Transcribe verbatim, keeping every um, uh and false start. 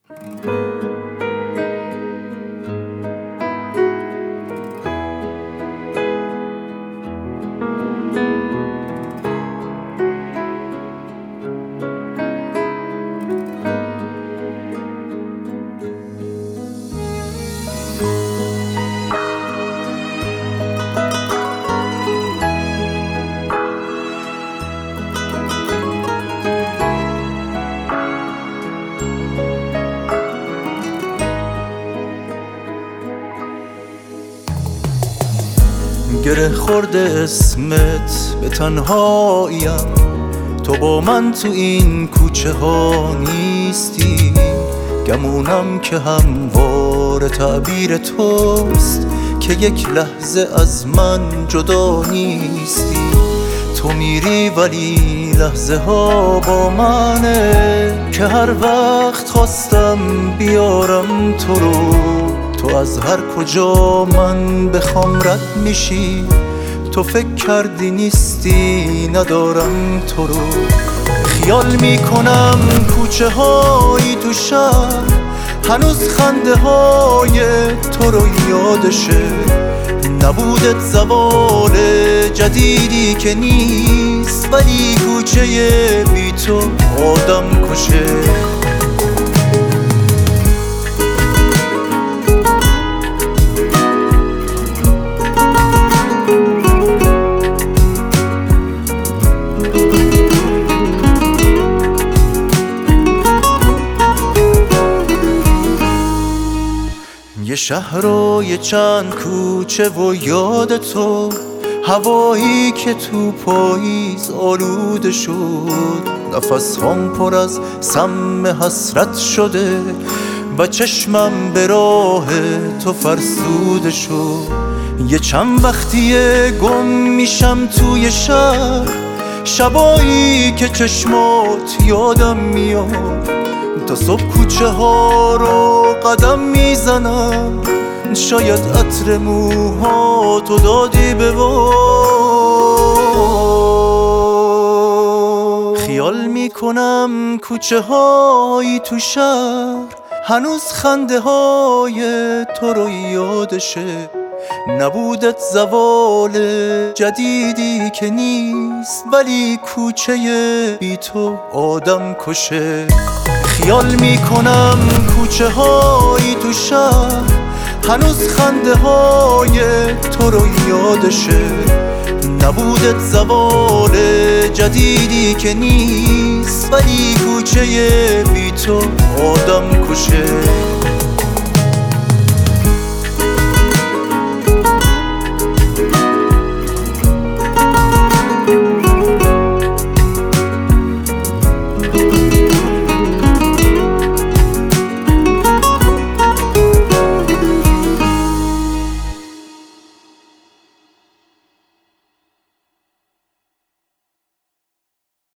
گره خورده اسمت به تنهاییم، تو با من تو این کوچه ها نیستی. گمونم که هموار تعبیر توست که یک لحظه از من جدا نیستی. تو میری ولی لحظه ها با منه، که هر وقت خواستم بیارم تو رو، تو از هر کجا من بخوام رد میشی. تو فکر کردی نیستی ندارم تو رو. خیال میکنم کوچه های تو شهر هنوز خنده های تو رو یادشه. نبودت زوال جدیدی که نیست، ولی کوچه بی تو آدم کشه. یه شهر و یه چند کوچه و یاد تو، هوایی که تو پاییز آلوده شد. نفس هم پر از سم حسرت شده و چشمم به راه تو فرسوده شد. یه چند وقتیه گم میشم توی شهر، شبایی که چشمات یادم میاد. تا صبح کوچه ها رو قدم میزنم، شاید عطر موها تو دادی به باد. خیال میکنم کوچه هایی تو شهر هنوز خنده های تو رو یادشه. نبودت زوال جدیدی که نیست، ولی کوچه بی تو آدم کشه. خیال میکنم کوچه هایی تو شهر هنوز خنده های تو رو یادشه. نبودت زوال جدیدی که نیست، ولی کوچه بی تو آدم کشه.